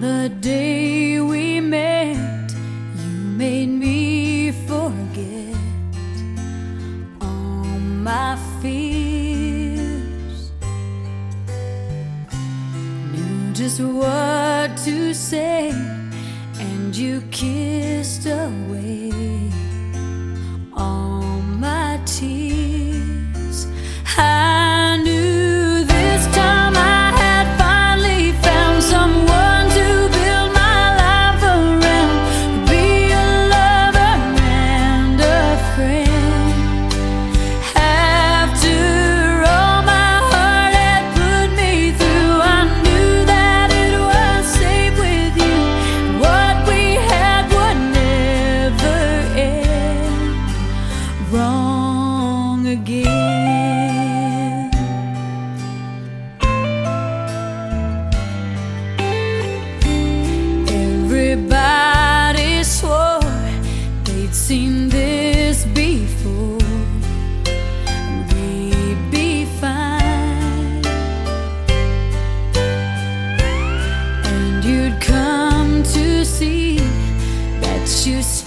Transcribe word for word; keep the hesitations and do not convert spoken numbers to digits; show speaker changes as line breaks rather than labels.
the day we met, you made me forget all my fears. Knew just what to say, and you kissed away all my tears. I knew this time I had finally found someone to build my life around, be a lover and a friend. After all my heart had put me through, I knew that it was safe with you. What we had would never end wrong again. Everybody swore they'd seen this before, we'd be fine, and you'd come to see that you